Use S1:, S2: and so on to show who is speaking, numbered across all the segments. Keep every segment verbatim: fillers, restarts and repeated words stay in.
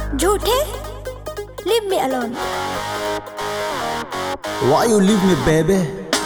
S1: झूठे, leave me alone.
S2: Why you leave me, baby?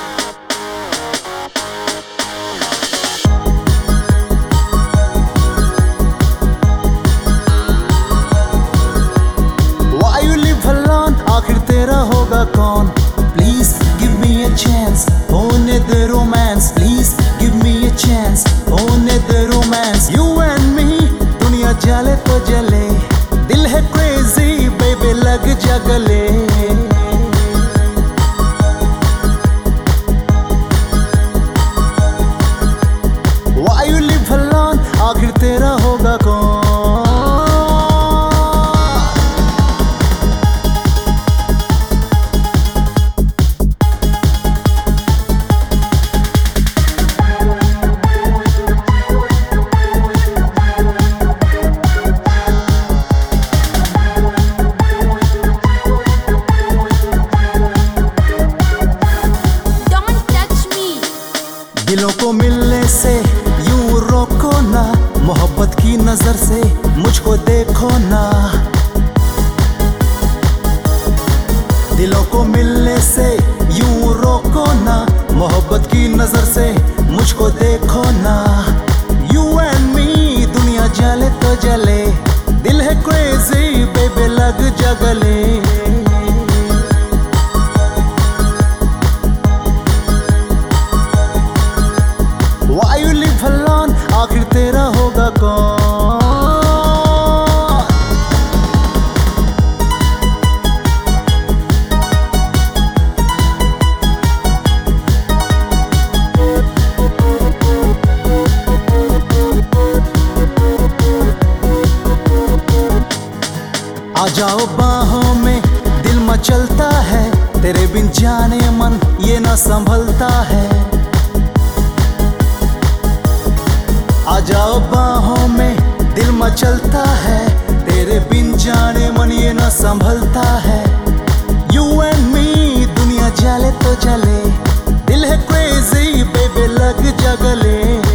S2: Why you leave alone? आखिर तेरा होगा कौन? Please give me a chance, होने दे romance. Please give me a chance, होने दे romance. You and me, दुनिया जले तो जले, दिल है crazy, baby लग जा गले. Why you live alone? आखिर तेरा होगा कौन? दिलों को मिलने से यूं रोको ना, मोहब्बत की नजर से मुझको देखो ना. दिलों को मिलने से यूं रोको ना, मोहब्बत की नजर से मुझको देखो ना. यू एंड मी, दुनिया जले तो जले, दिल है क्रेजी, बेबी लग जा गले. Why you live alone? आखिर तेरा होगा कौन? आ जाओ बाहों में, दिल मचलता है, तेरे बिन जाने मन ये ना संभलता है. आ जाओ बाहों में, दिल मचलता है, तेरे बिन जाने मन ये न संभलता है. यू एंड मी, दुनिया जले तो जले, दिल है क्रेजी, बेबी लग जा गले.